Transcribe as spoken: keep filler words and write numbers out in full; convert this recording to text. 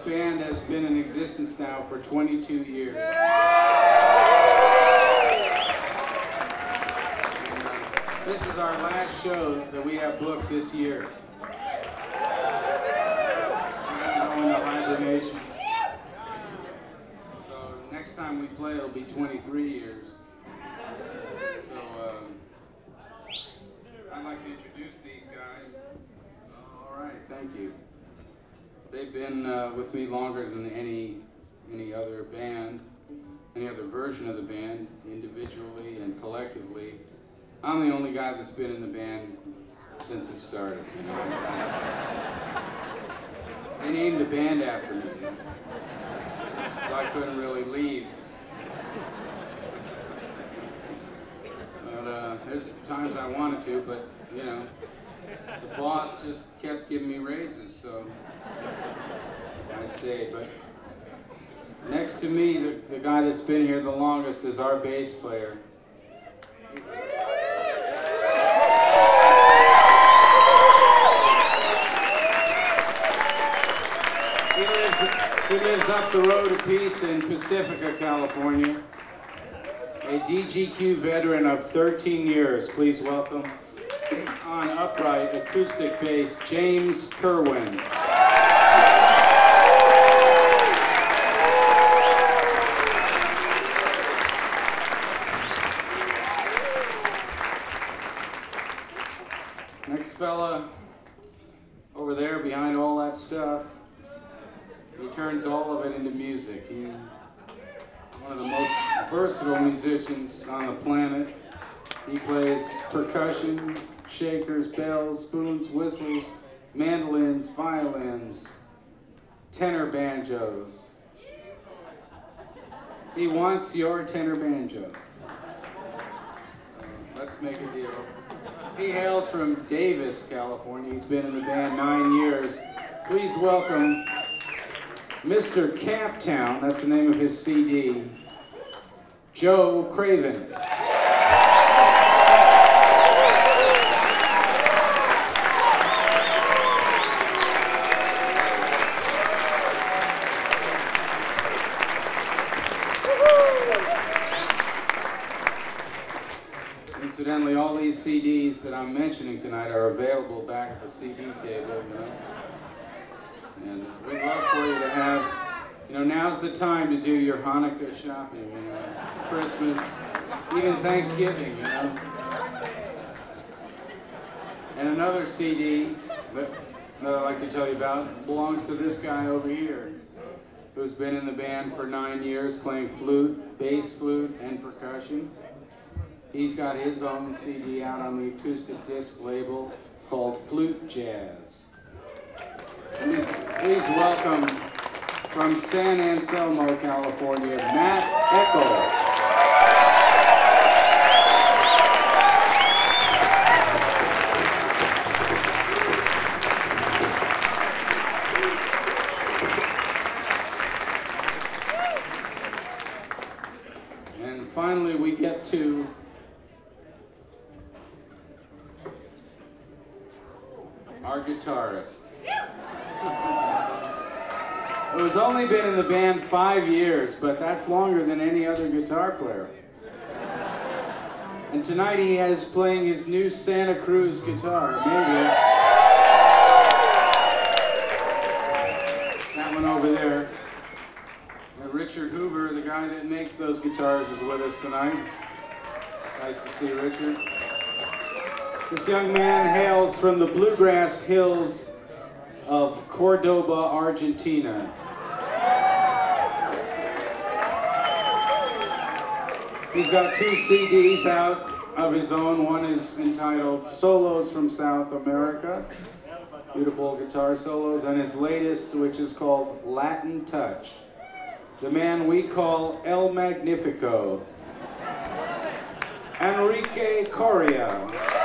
band has been in existence now for twenty-two years. And, uh, this is our last show that we have booked this year. We're going to go into hibernation. So next time we play, it'll be twenty-three years. So um, I'd like to introduce these guys. All right, thank you. They've been uh, with me longer than any any other band, any other version of the band, individually and collectively. I'm the only guy that's been in the band since it started. You know? They named the band after me, so I couldn't really leave. But uh, there's times I wanted to, but you know, the boss just kept giving me raises, so I stayed. But next to me, the, the guy that's been here the longest is our bass player. He lives, he lives up the road a piece in Pacifica, California. A D G Q veteran of thirteen years. Please welcome on upright acoustic bass, James Kerwin. Next fella over there behind all that stuff, he turns all of it into music. He, one of the most versatile musicians on the planet. He plays percussion, shakers, bells, spoons, whistles, mandolins, violins, tenor banjos. He wants your tenor banjo. Uh, let's make a deal. He hails from Davis, California. He's been in the band nine years. Please welcome Mister Camptown, that's the name of his C D, Joe Craven. Incidentally, all these C Ds that I'm mentioning tonight are available back at the C D table, you know. And we'd love for you to have, you know, now's the time to do your Hanukkah shopping, you know, Christmas, even Thanksgiving, you know. And another C D that, that I'd like to tell you about belongs to this guy over here, who's been in the band for nine years playing flute, bass flute, and percussion. He's got his own C D out on the acoustic disc label called Flute Jazz. Please, please welcome from San Anselmo, California, Matt Eckel. And finally, we get to our guitarist. Who's only been in the band five years, but that's longer than any other guitar player. And tonight he has playing his new Santa Cruz guitar, maybe. That one over there. And Richard Hoover, the guy that makes those guitars, is with us tonight. It's nice to see Richard. This young man hails from the bluegrass hills of Cordoba, Argentina. He's got two C Ds out of his own. One is entitled Solos from South America, beautiful guitar solos, and his latest, which is called Latin Touch. The man we call El Magnifico, Enrique Coria.